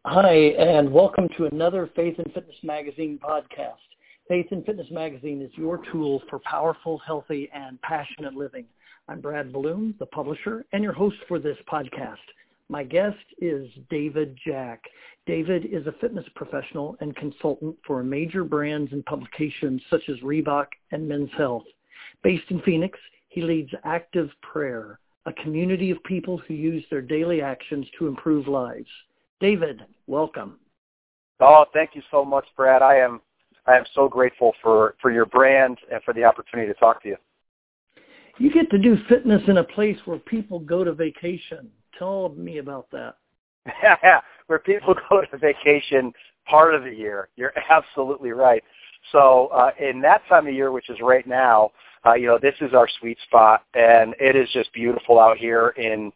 Hi, and welcome to another Faith and Fitness Magazine podcast. Faith and Fitness Magazine is your tool for powerful, healthy, and passionate living. I'm Brad Bloom, the publisher, and your host for this podcast. My guest is David Jack. David is a fitness professional and consultant for major brands and publications such as Reebok and Men's Health. Based in Phoenix, he leads Active Prayer, a community of people who use their daily actions to improve lives. David, welcome. Oh, thank you so much, Brad. I am so grateful for your brand and for the opportunity to talk to you. You get to do fitness in a place where people go to vacation. Tell me about that. Where people go to vacation part of the year. You're absolutely right. So in that time of year, which is right now, this is our sweet spot, and it is just beautiful out here in,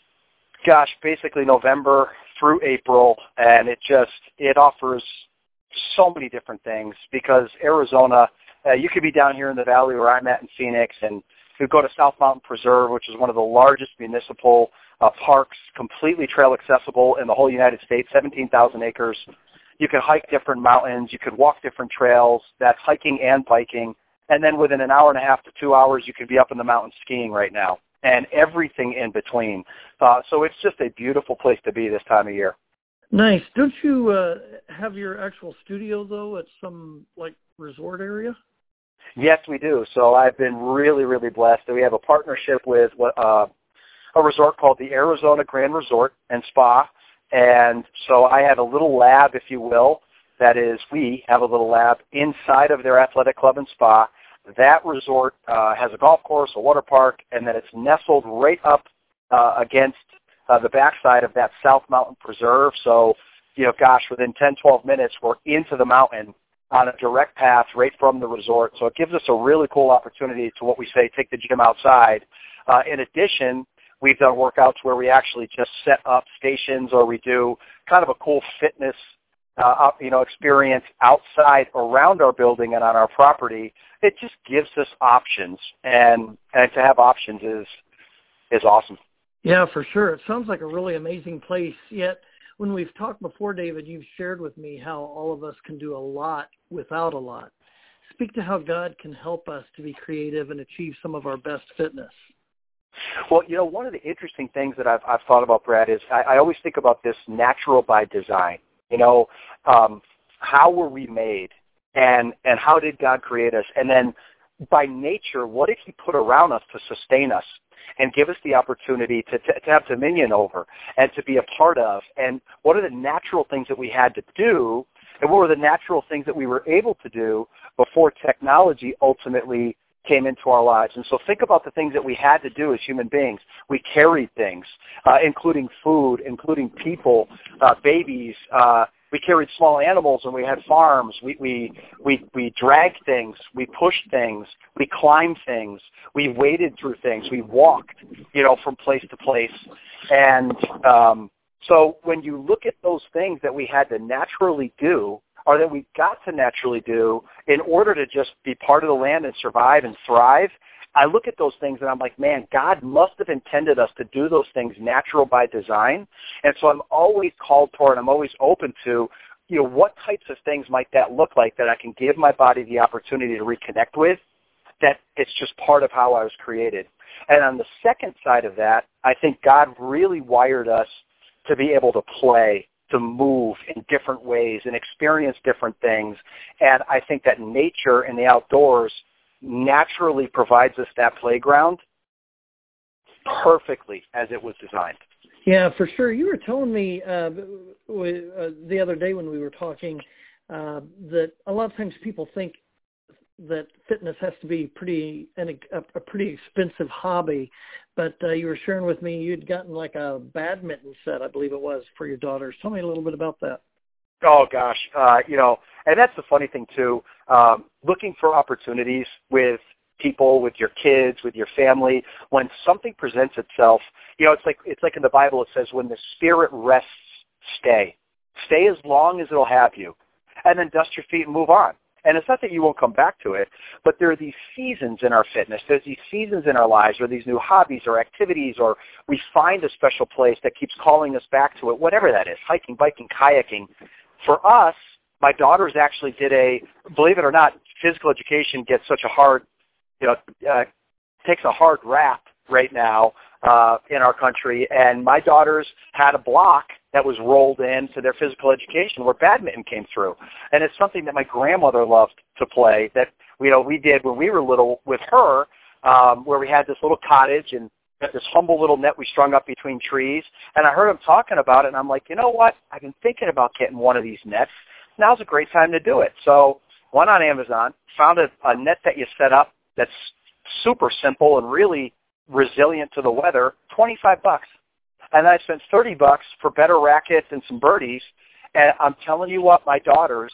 basically November through April, and it offers so many different things because Arizona, you could be down here in the valley where I'm at in Phoenix, and you go to South Mountain Preserve, which is one of the largest municipal parks, completely trail accessible in the whole United States, 17,000 acres. You can hike different mountains. You could walk different trails. That's hiking and biking. And then within an hour and a half to 2 hours, you could be up in the mountains skiing right now, and everything in between. So it's just a beautiful place to be this time of year. Nice. Don't you have your actual studio, though, at some, resort area? Yes, we do. So I've been really, really blessed that we have a partnership with a resort called the Arizona Grand Resort and Spa. And so I have a little lab, if you will. That is, we have a little lab inside of their athletic club and spa. That resort has a golf course, a water park, and then it's nestled right up against the backside of that South Mountain Preserve. So, within 10, 12 minutes, we're into the mountain on a direct path right from the resort. So it gives us a really cool opportunity to what we say, take the gym outside. In addition, we've done workouts where we actually just set up stations, or we do kind of a cool fitness experience outside around our building and on our property. It just gives us options, and to have options is awesome. Yeah, for sure. It sounds like a really amazing place. Yet, when we've talked before, David, you've shared with me how all of us can do a lot without a lot. Speak to how God can help us to be creative and achieve some of our best fitness. Well, one of the interesting things that I've thought about, Brad, is I always think about this natural by design. How were we made, and how did God create us? And then by nature, what did he put around us to sustain us and give us the opportunity to have dominion over and to be a part of? And what are the natural things that we had to do, and what were the natural things that we were able to do before technology ultimately came into our lives? And so think about the things that we had to do as human beings. We carried things, including food, including people, babies. We carried small animals, and we had farms. We dragged things. We pushed things. We climbed things. We waded through things. We walked, from place to place. And so when you look at those things that we had to naturally do, or that we got to naturally do in order to just be part of the land and survive and thrive, I look at those things and I'm like, man, God must have intended us to do those things natural by design. And so I'm always called toward, I'm always open to, what types of things might that look like that I can give my body the opportunity to reconnect with, that it's just part of how I was created. And on the second side of that, I think God really wired us to be able to play, to move in different ways and experience different things. And I think that nature and the outdoors naturally provides us that playground perfectly as it was designed. Yeah, for sure. You were telling me the other day when we were talking that a lot of times people think that fitness has to be a pretty expensive hobby, but you were sharing with me you'd gotten like a badminton set, I believe it was, for your daughters. Tell me a little bit about that. Oh, gosh. And that's the funny thing, too. Looking for opportunities with people, with your kids, with your family, when something presents itself, it's like in the Bible it says, when the spirit rests, stay. Stay as long as it'll have you. And then dust your feet and move on. And it's not that you won't come back to it, but there are these seasons in our fitness. There's these seasons in our lives, or these new hobbies or activities, or we find a special place that keeps calling us back to it, whatever that is, hiking, biking, kayaking. For us, my daughters actually did believe it or not, physical education gets such a hard, takes a hard rap right now in our country. And my daughters had a block that was rolled into their physical education where badminton came through. And it's something that my grandmother loved to play that, we did when we were little with her, where we had this little cottage and this humble little net we strung up between trees. And I heard them talking about it, and I'm like, you know what? I've been thinking about getting one of these nets. Now's a great time to do it. So went on Amazon, found a net that you set up that's super simple and really resilient to the weather, $25. And I spent $30 for better rackets and some birdies. And I'm telling you what, my daughters,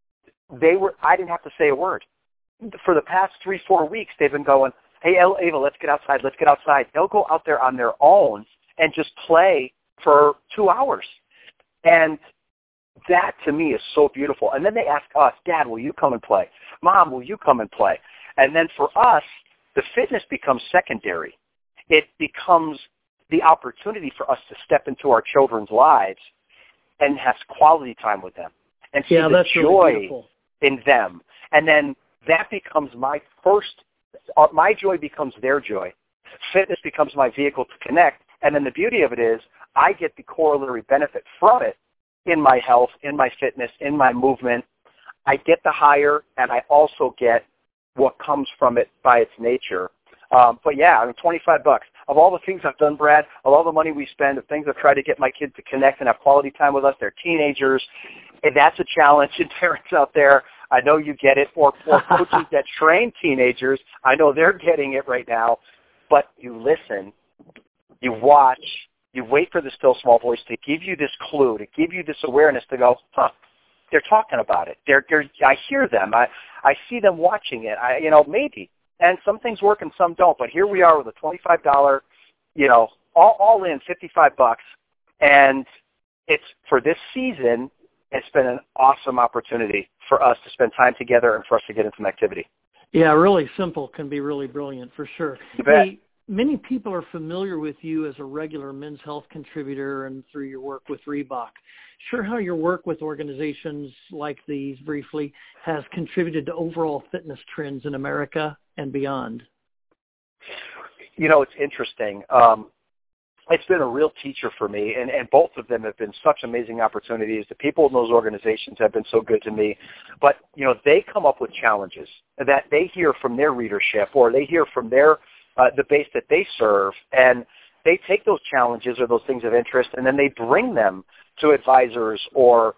I didn't have to say a word. For the past 3-4 weeks, they've been going, hey, Ava, let's get outside. They'll go out there on their own and just play for 2 hours. And that, to me, is so beautiful. And then they ask us, Dad, will you come and play? Mom, will you come and play? And then for us, the fitness becomes secondary. It becomes the opportunity for us to step into our children's lives and have quality time with them and see the joy really in them. And then that becomes my joy becomes their joy. Fitness becomes my vehicle to connect. And then the beauty of it is I get the corollary benefit from it in my health, in my fitness, in my movement. I get the higher, and I also get what comes from it by its nature. But yeah, $25. Of all the things I've done, Brad, of all the money we spend, of things I've tried to get my kids to connect and have quality time with us, they're teenagers, and that's a challenge. And parents out there, I know you get it, or coaches that train teenagers, I know they're getting it right now. But you listen, you watch, you wait for the still small voice to give you this clue, to give you this awareness to go, they're talking about it. I hear them. I see them watching it. Maybe. And some things work and some don't. But here we are with a $25, all in $55. And it's for this season, it's been an awesome opportunity for us to spend time together and for us to get into some activity. Yeah, really simple can be really brilliant for sure. You bet. Hey, many people are familiar with you as a regular Men's Health contributor and through your work with Reebok. Share how your work with organizations like these briefly has contributed to overall fitness trends in America and beyond. It's interesting. It's been a real teacher for me, and both of them have been such amazing opportunities. The people in those organizations have been so good to me. But, they come up with challenges that they hear from their readership or they hear from their the base that they serve, and they take those challenges or those things of interest, and then they bring them to advisors or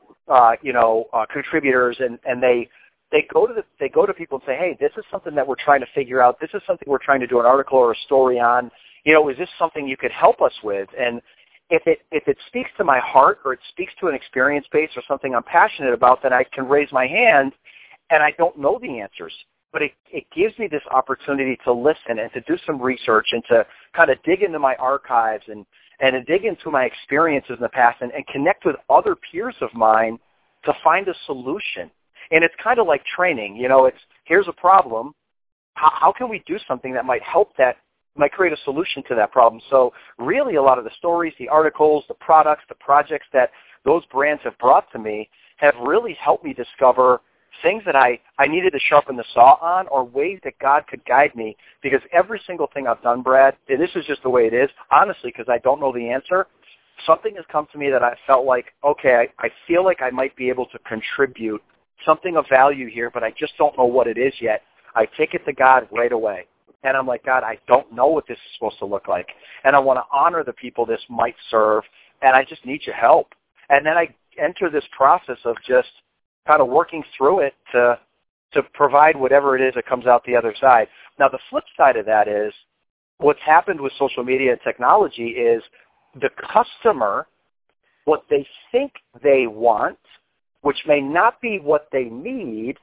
contributors, and they go to people and say, hey, this is something that we're trying to figure out. This is something we're trying to do an article or a story on. Is this something you could help us with? And if it speaks to my heart or it speaks to an experience base or something I'm passionate about, then I can raise my hand, and I don't know the answers. But it gives me this opportunity to listen and to do some research and to kind of dig into my archives and to dig into my experiences in the past and connect with other peers of mine to find a solution. And it's kind of like training. Here's a problem. How can we do something that might help might create a solution to that problem? So really a lot of the stories, the articles, the products, the projects that those brands have brought to me have really helped me discover things that I needed to sharpen the saw on, or ways that God could guide me, because every single thing I've done, Brad, and this is just the way it is, honestly, because I don't know the answer, something has come to me that I felt like, okay, I feel like I might be able to contribute something of value here, but I just don't know what it is yet. I take it to God right away. And I'm like, God, I don't know what this is supposed to look like. And I want to honor the people this might serve, and I just need your help. And then I enter this process of just kind of working through it to provide whatever it is that comes out the other side. Now, the flip side of that is what's happened with social media and technology is the customer, what they think they want, which may not be what they need,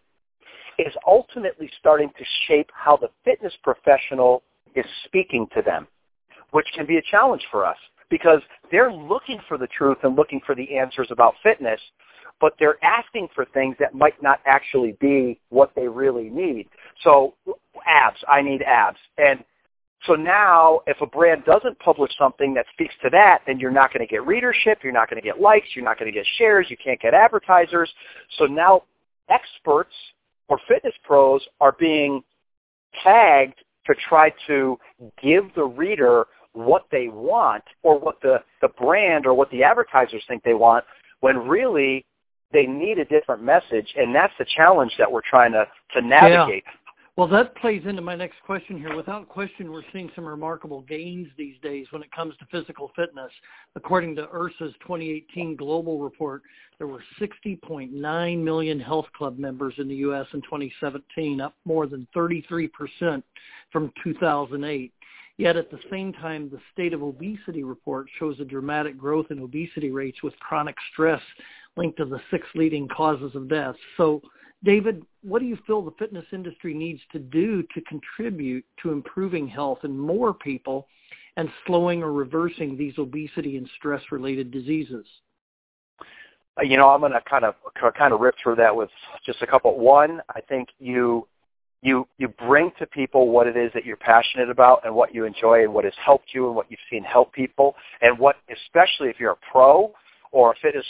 is ultimately starting to shape how the fitness professional is speaking to them, which can be a challenge for us because they're looking for the truth and looking for the answers about fitness, but they're asking for things that might not actually be what they really need. So abs, I need abs. And so now if a brand doesn't publish something that speaks to that, then you're not going to get readership, you're not going to get likes, you're not going to get shares, you can't get advertisers. So now experts or fitness pros are being tagged to try to give the reader what they want or what the brand or what the advertisers think they want, when really they need a different message, and that's the challenge that we're trying to navigate. Yeah. Well, that plays into my next question here. Without question, we're seeing some remarkable gains these days when it comes to physical fitness. According to IHRSA's 2018 global report, there were 60.9 million health club members in the U.S. in 2017, up more than 33% from 2008. Yet at the same time, the State of Obesity report shows a dramatic growth in obesity rates with chronic stress linked to the 6 leading causes of death. So, David, what do you feel the fitness industry needs to do to contribute to improving health in more people and slowing or reversing these obesity and stress-related diseases? I'm going to kind of rip through that with just a couple. One, I think you bring to people what it is that you're passionate about and what you enjoy and what has helped you and what you've seen help people, and what, especially if you're a pro or a fitness,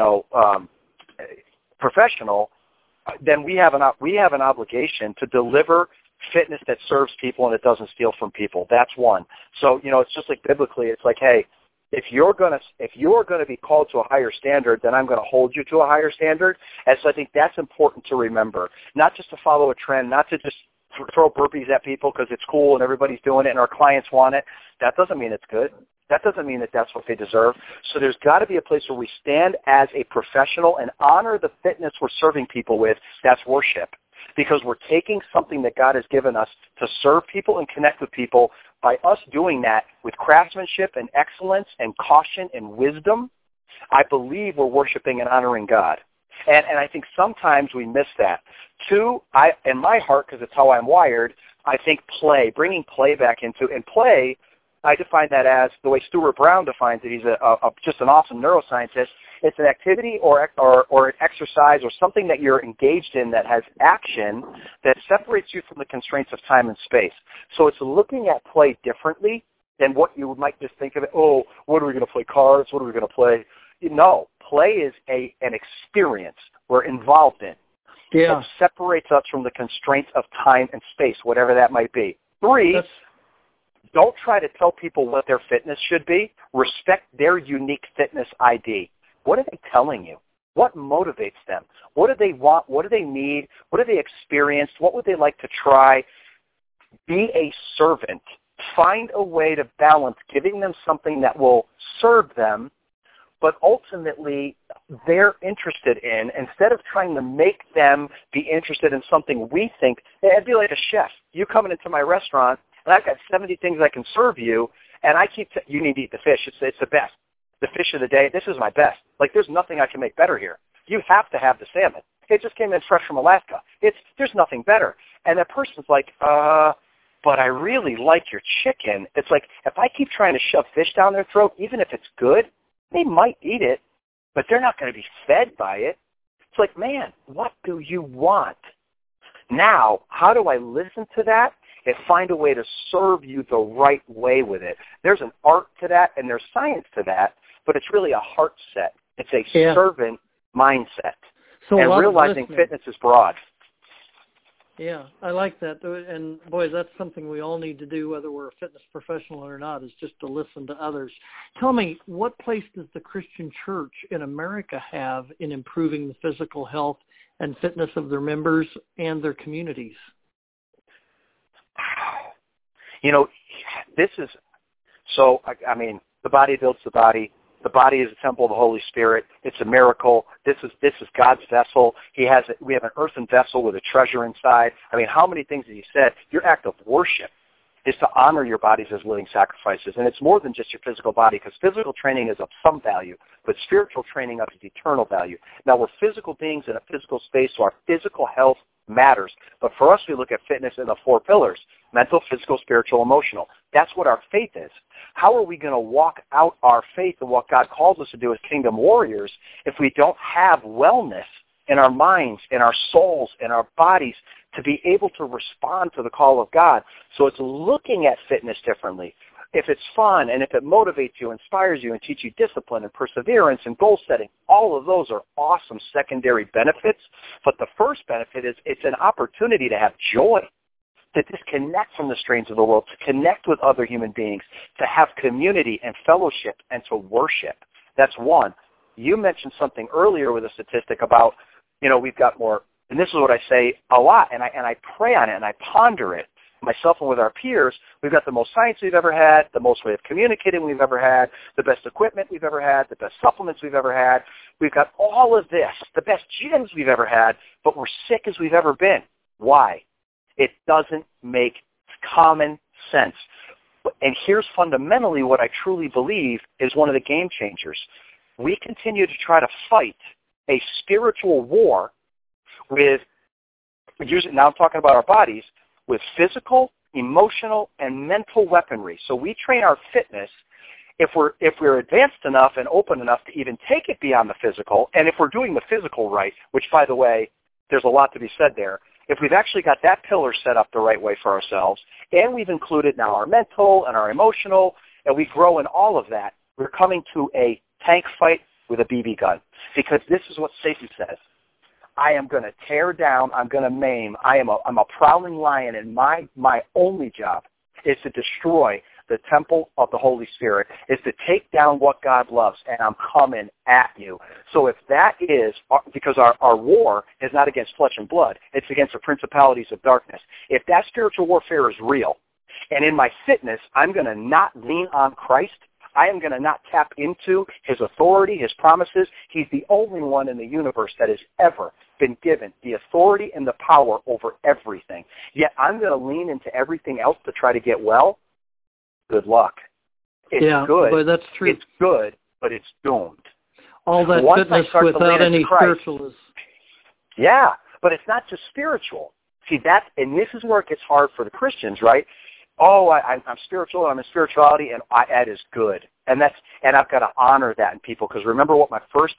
professional, then we have an obligation to deliver fitness that serves people and it doesn't steal from people. That's one. So, it's just like biblically, it's like, hey, if you're gonna be called to a higher standard, then I'm gonna hold you to a higher standard. And so I think that's important to remember, not just to follow a trend, not to just throw burpees at people because it's cool and everybody's doing it and our clients want it. That doesn't mean it's good. That doesn't mean that that's what they deserve. So there's got to be a place where we stand as a professional and honor the fitness we're serving people with. That's worship, because we're taking something that God has given us to serve people and connect with people. By us doing that with craftsmanship and excellence and caution and wisdom, I believe we're worshiping and honoring God. And I think sometimes we miss that. Two, in my heart, because it's how I'm wired, I think bringing play back into, and play, I define that as the way Stuart Brown defines it. He's just an awesome neuroscientist. It's an activity or an exercise or something that you're engaged in that has action that separates you from the constraints of time and space. So it's looking at play differently than what you might just think of it. Oh, what are we going to play cards? What are we going to play? No, play is an experience we're involved in. Yeah. That separates us from the constraints of time and space, whatever that might be. Three, don't try to tell people what their fitness should be. Respect their unique fitness ID. What are they telling you? What motivates them? What do they want? What do they need? What have they experienced? What would they like to try? Be a servant. Find a way to balance giving them something that will serve them, but ultimately they're interested in, instead of trying to make them be interested in something we think. It'd be like a chef. You coming into my restaurant, and I've got 70 things I can serve you, and you need to eat the fish. It's the best. The fish of the day, this is my best. Like, there's nothing I can make better here. You have to have the salmon. It just came in fresh from Alaska. There's nothing better. And that person's like, but I really like your chicken. It's like, if I keep trying to shove fish down their throat, even if it's good, they might eat it, but they're not going to be fed by it. It's like, man, what do you want? Now, how do I listen to that and find a way to serve you the right way with it? There's an art to that, and there's science to that, but it's really a heart set. It's a servant mindset. So and realizing fitness is broad. Yeah, I like that. And, boy, that's something we all need to do, whether we're a fitness professional or not, is just to listen to others. Tell me, what place does the Christian church in America have in improving the physical health and fitness of their members and their communities? This is so, the body builds the body. The body is a temple of the Holy Spirit. It's a miracle. This is God's vessel. We have an earthen vessel with a treasure inside. How many things have you said? Your act of worship is to honor your bodies as living sacrifices. And it's more than just your physical body, because physical training is of some value, but spiritual training of eternal value. Now, we're physical beings in a physical space, so our physical health matters. But for us, we look at fitness in the 4 pillars: mental, physical, spiritual, emotional. That's what our faith is. How are we going to walk out our faith and what God calls us to do as kingdom warriors if we don't have wellness in our minds, in our souls, in our bodies to be able to respond to the call of God? So it's looking at fitness differently. If it's fun and if it motivates you, inspires you, and teaches you discipline and perseverance and goal setting, all of those are awesome secondary benefits. But the first benefit is it's an opportunity to have joy, to disconnect from the strains of the world, to connect with other human beings, to have community and fellowship, and to worship. That's one. You mentioned something earlier with a statistic about, we've got more, and this is what I say a lot, and I pray on it and I ponder it. Myself and with our peers, we've got the most science we've ever had, the most way of communicating we've ever had, the best equipment we've ever had, the best supplements we've ever had. We've got all of this, the best gyms we've ever had, but we're sick as we've ever been. Why? It doesn't make common sense. And here's fundamentally what I truly believe is one of the game changers. We continue to try to fight a spiritual war with, now I'm talking about our bodies, with physical, emotional, and mental weaponry. So we train our fitness if we're advanced enough and open enough to even take it beyond the physical, and if we're doing the physical right, which, by the way, there's a lot to be said there. If we've actually got that pillar set up the right way for ourselves, and we've included now our mental and our emotional, and we grow in all of that, we're coming to a tank fight with a BB gun. Because this is what Satan says. I am going to tear down, I'm going to maim, I'm a prowling lion, and my only job is to destroy the temple of the Holy Spirit, is to take down what God loves, and I'm coming at you. So if that is, because our war is not against flesh and blood, it's against the principalities of darkness. If that spiritual warfare is real, and in my fitness, I'm going to not lean on Christ, I am going to not tap into his authority, his promises. He's the only one in the universe that has ever been given the authority and the power over everything. Yet I'm going to lean into everything else to try to get well. Good luck. It's good. But that's true. It's good, but it's doomed. All that fitness without any spiritual is... Yeah, but it's not just spiritual. See, and this is where it gets hard for the Christians, right? Oh, I'm spiritual, I'm in spirituality, and that is good. And I've got to honor that in people, because remember what my first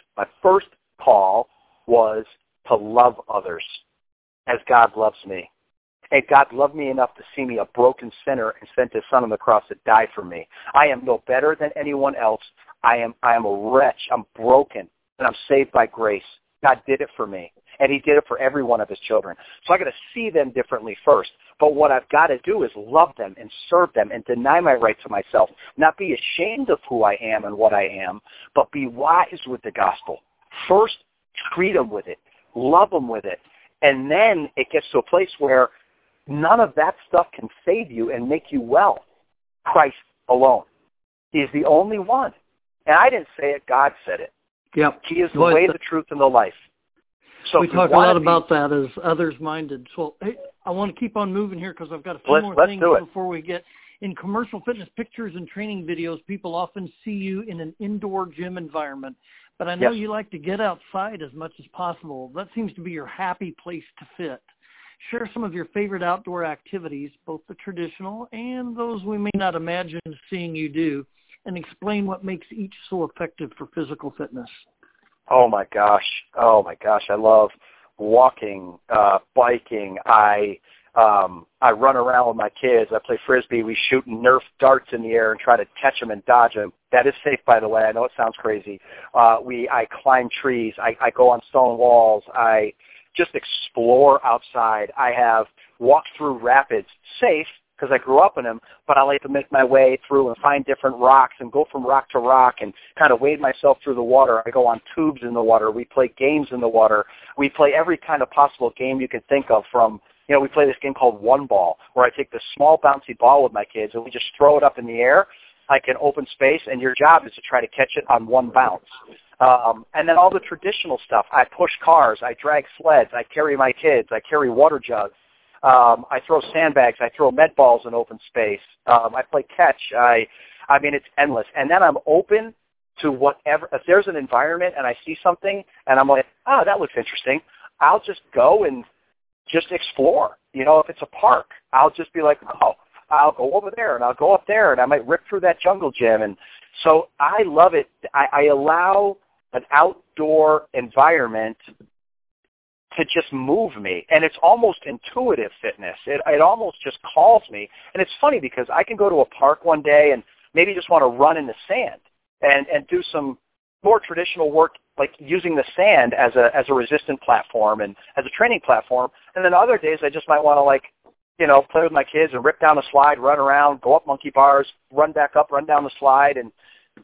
call was to love others as God loves me. And God loved me enough to see me a broken sinner and sent his son on the cross to die for me. I am no better than anyone else. I am a wretch. I'm broken, and I'm saved by grace. God did it for me, and he did it for every one of his children. So I got to see them differently first. But what I've got to do is love them and serve them and deny my right to myself, not be ashamed of who I am and what I am, but be wise with the gospel. First, treat them with it, love them with it, and then it gets to a place where none of that stuff can save you and make you well. Christ alone. He is the only one. And I didn't say it, God said it. Yep. He is the way, the truth, and the life. So we talk a lot about that as others-minded. So hey, I want to keep on moving here because I've got a few more things before we get. In commercial fitness pictures and training videos, people often see you in an indoor gym environment. But I know you like to get outside as much as possible. That seems to be your happy place to fit. Share some of your favorite outdoor activities, both the traditional and those we may not imagine seeing you do, and explain what makes each so effective for physical fitness. Oh my gosh. I love walking, biking. I run around with my kids. I play Frisbee. We shoot Nerf darts in the air and try to catch them and dodge them. That is safe, by the way. I know it sounds crazy. I climb trees. I go on stone walls. I just explore outside. I have walked through rapids, safe because I grew up in them, but I like to make my way through and find different rocks and go from rock to rock and kind of wade myself through the water. I go on tubes in the water. We play games in the water. We play every kind of possible game you can think of from, we play this game called One Ball, where I take this small bouncy ball with my kids and we just throw it up in the air like an open space, and your job is to try to catch it on one bounce. And then all the traditional stuff. I push cars. I drag sleds. I carry my kids. I carry water jugs. I throw sandbags. I throw med balls in open space. I play catch. I mean, it's endless. And then I'm open to whatever. If there's an environment and I see something and I'm like, oh, that looks interesting, I'll just go and just explore. If it's a park, I'll just be like, oh, I'll go over there and I'll go up there and I might rip through that jungle gym. And so I love it. I allow an outdoor environment to just move me. And it's almost intuitive fitness. It almost just calls me. And it's funny because I can go to a park one day and maybe just want to run in the sand and do some more traditional work, like using the sand as a resistant platform and as a training platform. And then other days I just might want to play with my kids and rip down the slide, run around, go up monkey bars, run back up, run down the slide. And,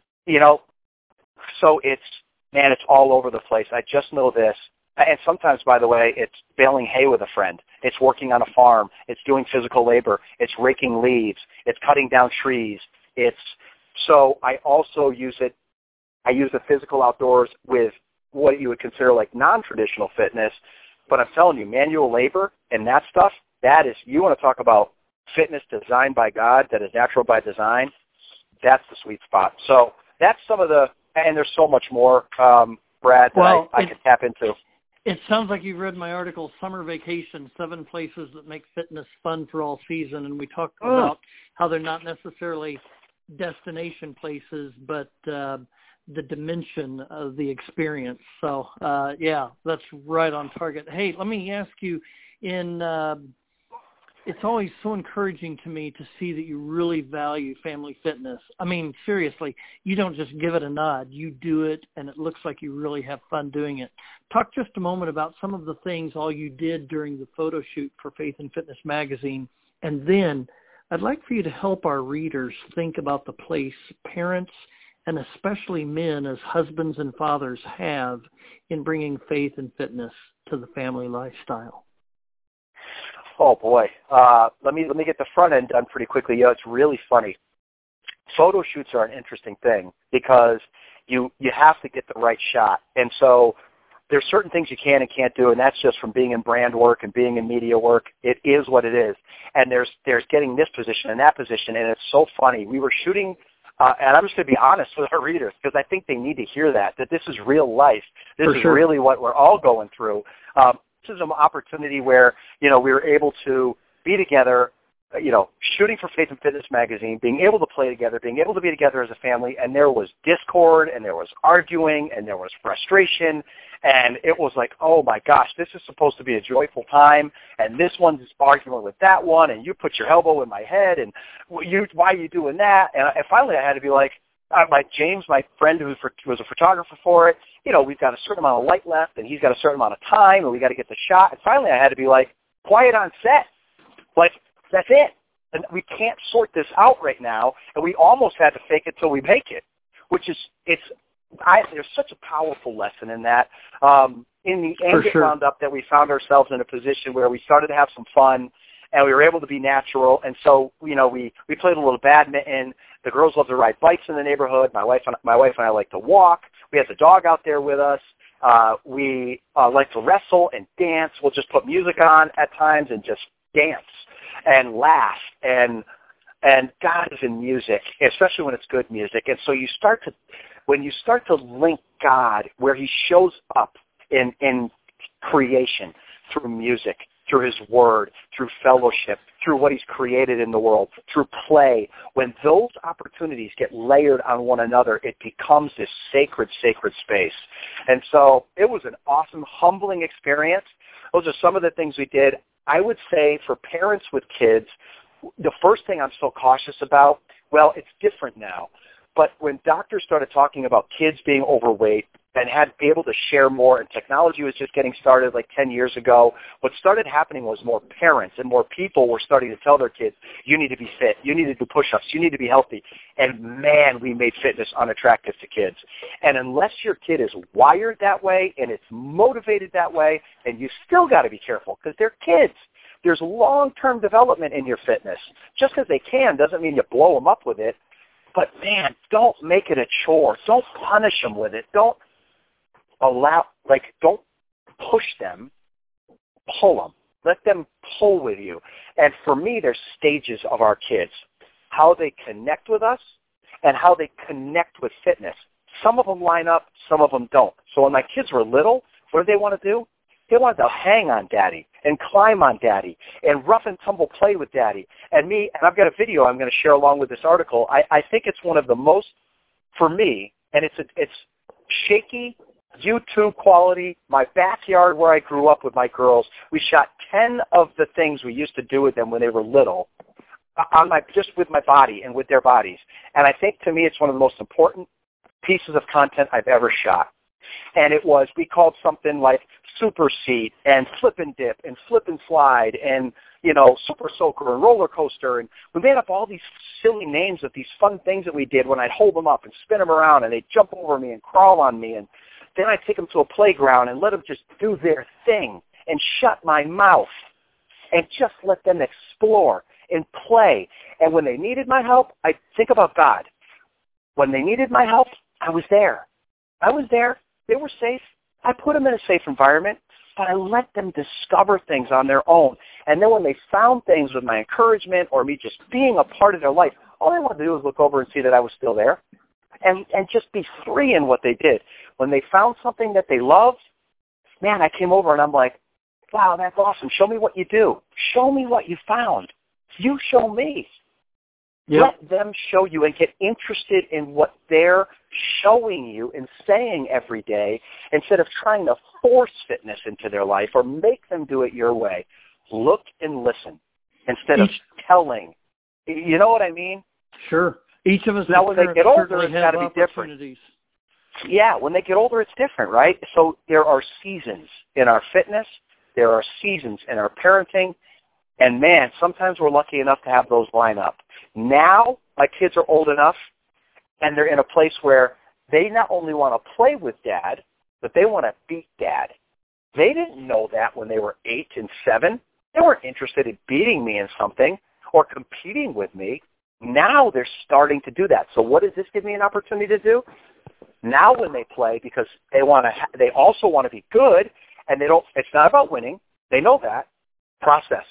so it's all over the place. I just know this. And sometimes, by the way, it's baling hay with a friend. It's working on a farm. It's doing physical labor. It's raking leaves. It's cutting down trees. So I also use it. I use the physical outdoors with what you would consider like non-traditional fitness. But I'm telling you, manual labor and that stuff, that is, you want to talk about fitness designed by God, that is natural by design, that's the sweet spot. So that's some of and there's so much more, Brad, that I can tap into. It sounds like you've read my article, Summer Vacation, 7 Places That Make Fitness Fun for All Season, and we talked about how they're not necessarily destination places, but the dimension of the experience. So, that's right on target. Hey, let me ask you, it's always so encouraging to me to see that you really value family fitness. I mean, seriously, you don't just give it a nod. You do it, and it looks like you really have fun doing it. Talk just a moment about some of the things all you did during the photo shoot for Faith and Fitness magazine, and then I'd like for you to help our readers think about the place parents and especially men as husbands and fathers have in bringing faith and fitness to the family lifestyle. Oh boy, let me get the front end done pretty quickly. It's really funny. Photo shoots are an interesting thing because you have to get the right shot, and so there's certain things you can and can't do, and that's just from being in brand work and being in media work. It is what it is, and there's getting this position and that position, and it's so funny. We were shooting, and I'm just going to be honest with our readers because I think they need to hear that this is real life. This is really what we're all going through. This is an opportunity where, we were able to be together, shooting for Faith and Fitness magazine, being able to play together, being able to be together as a family, and there was discord, and there was arguing, and there was frustration, and it was like, oh my gosh, this is supposed to be a joyful time, and this one's arguing with that one, and you put your elbow in my head, and why are you doing that? And finally I had to be like, James, my friend who was a photographer for it, we've got a certain amount of light left, and he's got a certain amount of time, and we got to get the shot. And finally, I had to be like, quiet on set. Like, that's it. And we can't sort this out right now, and we almost had to fake it till we make it, which is, there's such a powerful lesson in that. In the end, it wound up that we found ourselves in a position where we started to have some fun, and we were able to be natural. And so, we played a little badminton. The girls love to ride bikes in the neighborhood. My wife and I like to walk. We had the dog out there with us. We like to wrestle and dance. We'll just put music on at times and just dance and laugh. And God is in music, especially when it's good music. And so when you start to link God where he shows up in creation through music, through his word, through fellowship, through what he's created in the world, through play, when those opportunities get layered on one another, it becomes this sacred space. And so it was an awesome, humbling experience. Those are some of the things we did. I would say for parents with kids, the first thing I'm so cautious about, well, it's different now. But when doctors started talking about kids being overweight and had be able to share more, and technology was just getting started like 10 years ago, what started happening was more parents and more people were starting to tell their kids, you need to be fit, you need to do push-ups, you need to be healthy. And man, we made fitness unattractive to kids. And unless your kid is wired that way and it's motivated that way, and you still got to be careful because they're kids. There's long-term development in your fitness. Just because they can doesn't mean you blow them up with it. But man, don't make it a chore. Don't punish them with it. Don't push them, pull them. Let them pull with you. And for me, there's stages of our kids, how they connect with us and how they connect with fitness. Some of them line up, some of them don't. So when my kids were little, what did they want to do? They wanted to hang on Daddy and climb on Daddy and rough and tumble play with Daddy. And I've got a video I'm going to share along with this article. I think it's one of the most, for me, and it's shaky, YouTube quality, my backyard where I grew up with my girls. We shot 10 of the things we used to do with them when they were little, just with my body and with their bodies. And I think, to me, it's one of the most important pieces of content I've ever shot. And we called something like Super Seat and Flip and Dip and Flip and Slide and, Super Soaker and Roller Coaster. And we made up all these silly names of these fun things that we did when I'd hold them up and spin them around and they'd jump over me and crawl on me. And then I'd take them to a playground and let them just do their thing and shut my mouth and just let them explore and play. And when they needed my help, I'd think about God. When they needed my help, I was there. They were safe. I put them in a safe environment, but I let them discover things on their own. And then when they found things with my encouragement or me just being a part of their life, all I wanted to do was look over and see that I was still there and just be free in what they did. When they found something that they loved, man, I came over and I'm like, wow, that's awesome. Show me what you do. Show me what you found. You show me. Yep. Let them show you and get interested in what they're showing you and saying every day instead of trying to force fitness into their life or make them do it your way. Look and listen instead of telling. You know what I mean? Sure. Each of us now, when they get older, it's got to be different. Yeah, when they get older, it's different, right? So there are seasons in our fitness. There are seasons in our parenting. And, man, sometimes we're lucky enough to have those line up. Now my kids are old enough, and they're in a place where they not only want to play with Dad, but they want to beat Dad. They didn't know that when they were 8 and 7. They weren't interested in beating me in something or competing with me. Now they're starting to do that. So what does this give me an opportunity to do? Now when they play, because they also want to be good, and it's not about winning. They know that. Process.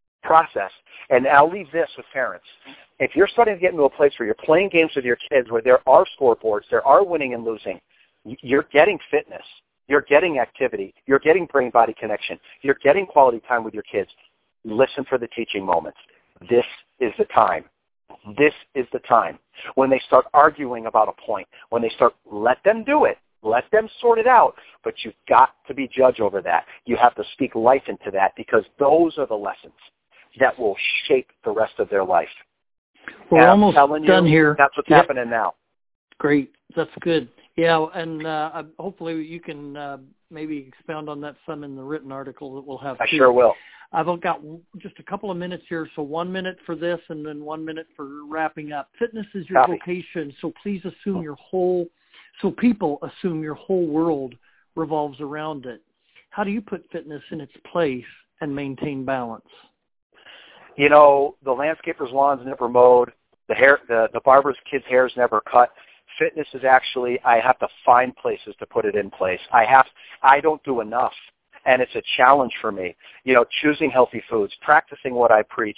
And I'll leave this with parents. If you're starting to get into a place where you're playing games with your kids where there are scoreboards, there are winning and losing, you're getting fitness. You're getting activity. You're getting brain-body connection. You're getting quality time with your kids. Listen for the teaching moments. This is the time. This is the time. When they start arguing about a point, let them do it. Let them sort it out. But you've got to be judge over that. You have to speak life into that because those are the lessons that will shape the rest of their life. We're almost done here. That's what's happening now. Great. That's good. Yeah, and hopefully you can maybe expound on that some in the written article that we'll have. I sure will. I've got just a couple of minutes here, so 1 minute for this and then 1 minute for wrapping up. Fitness is your vocation, so please assume people assume your whole world revolves around it. How do you put fitness in its place and maintain balance? The landscaper's lawn's never mowed. The barber's kid's hair's never cut. Fitness is actually, I have to find places to put it in place. I don't do enough, and it's a challenge for me. Choosing healthy foods, practicing what I preach.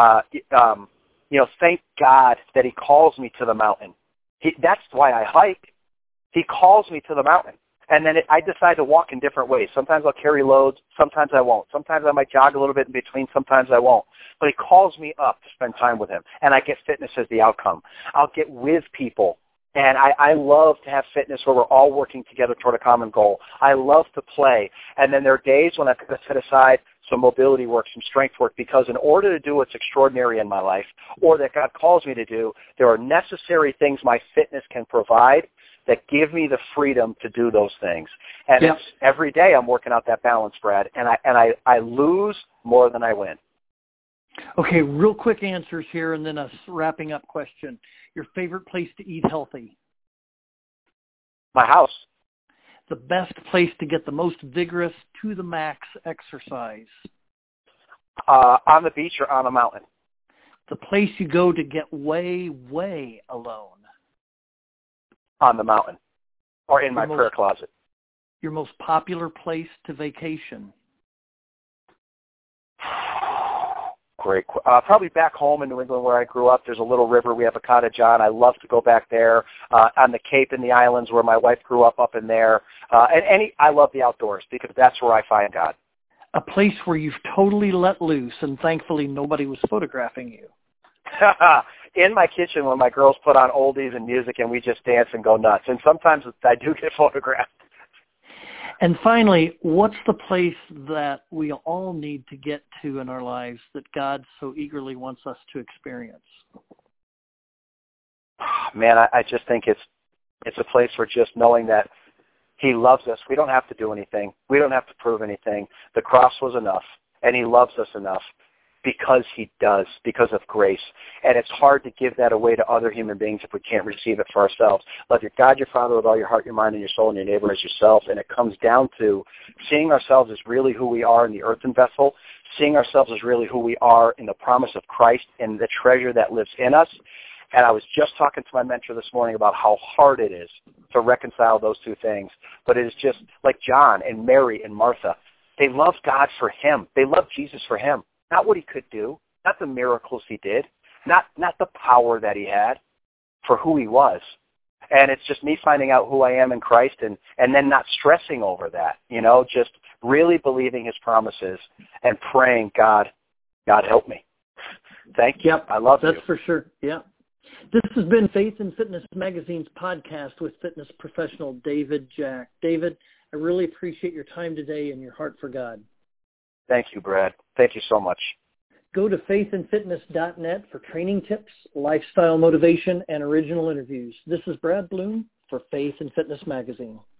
Thank God that He calls me to the mountain. That's why I hike. He calls me to the mountain. And then I decide to walk in different ways. Sometimes I'll carry loads. Sometimes I won't. Sometimes I might jog a little bit in between. Sometimes I won't. But He calls me up to spend time with Him, and I get fitness as the outcome. I'll get with people, and I love to have fitness where we're all working together toward a common goal. I love to play. And then there are days when I've got to set aside some mobility work, some strength work, because in order to do what's extraordinary in my life or that God calls me to do, there are necessary things my fitness can provide that give me the freedom to do those things. And it's every day I'm working out that balance, Brad, and I lose more than I win. Okay, real quick answers here and then a wrapping up question. Your favorite place to eat healthy? My house. The best place to get the most vigorous, to the max exercise? On the beach or on a mountain. The place you go to get way, way alone? On the mountain or in my prayer closet. Your most popular place to vacation? great. Probably back home in New England where I grew up, there's a little river. We have a cottage on. I love to go back there. On the Cape in the islands where my wife grew up in there. I love the outdoors because that's where I find God. A place where you've totally let loose, and thankfully nobody was photographing you. In my kitchen when my girls put on oldies and music and we just dance and go nuts. And sometimes I do get photographed. And finally, what's the place that we all need to get to in our lives that God so eagerly wants us to experience? Man, I just think it's a place for just knowing that he loves us. We don't have to do anything. We don't have to prove anything. The cross was enough, and he loves us enough because he does, because of grace. And it's hard to give that away to other human beings if we can't receive it for ourselves. Love your God, your Father with all your heart, your mind, and your soul, and your neighbor as yourself. And it comes down to seeing ourselves as really who we are in the earthen vessel, seeing ourselves as really who we are in the promise of Christ and the treasure that lives in us. And I was just talking to my mentor this morning about how hard it is to reconcile those two things. But it is just like John and Mary and Martha. They loved God for him. They loved Jesus for him. Not what he could do, not the miracles he did, not the power that he had, for who he was. And it's just me finding out who I am in Christ and then not stressing over that, just really believing his promises and praying, God help me. Thank you. Yep, I love you. That's for sure. Yeah. This has been Faith and Fitness Magazine's podcast with fitness professional David Jack. David, I really appreciate your time today and your heart for God. Thank you, Brad. Thank you so much. Go to faithandfitness.net for training tips, lifestyle motivation, and original interviews. This is Brad Bloom for Faith and Fitness Magazine.